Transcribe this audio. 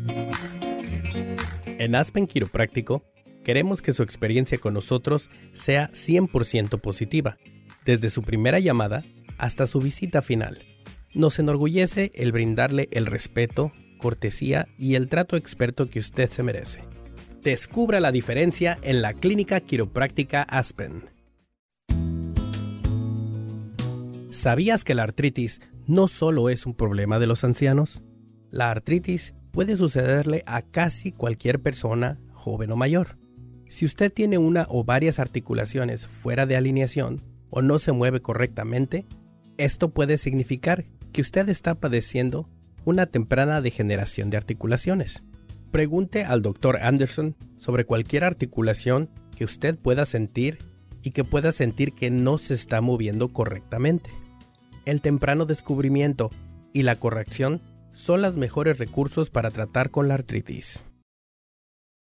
En Aspen Quiropráctico, queremos que su experiencia con nosotros sea 100% positiva, desde su primera llamada hasta su visita final. Nos enorgullece el brindarle el respeto, cortesía y el trato experto que usted se merece. Descubra la diferencia en la Clínica Quiropráctica Aspen. ¿Sabías que la artritis no solo es un problema de los ancianos? La artritis puede sucederle a casi cualquier persona, joven o mayor. Si usted tiene una o varias articulaciones fuera de alineación o no se mueve correctamente, esto puede significar que usted está padeciendo una temprana degeneración de articulaciones. Pregunte al Dr. Anderson sobre cualquier articulación que usted pueda sentir y que pueda sentir que no se está moviendo correctamente. El temprano descubrimiento y la corrección son los mejores recursos para tratar con la artritis.